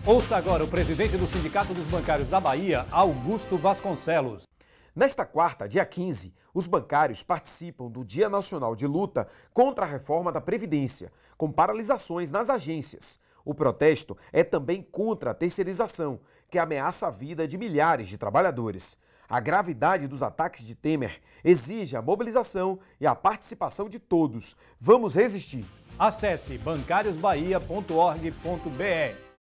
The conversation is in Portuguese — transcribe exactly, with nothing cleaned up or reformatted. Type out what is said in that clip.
Ouça agora o presidente do Sindicato dos Bancários da Bahia, Augusto Vasconcelos. Nesta quarta, dia quinze, os bancários participam do Dia Nacional de Luta contra a Reforma da Previdência, com paralisações nas agências. O protesto é também contra a terceirização, que ameaça a vida de milhares de trabalhadores. A gravidade dos ataques de Temer exige a mobilização e a participação de todos. Vamos resistir! Acesse bancários bahia ponto org ponto br.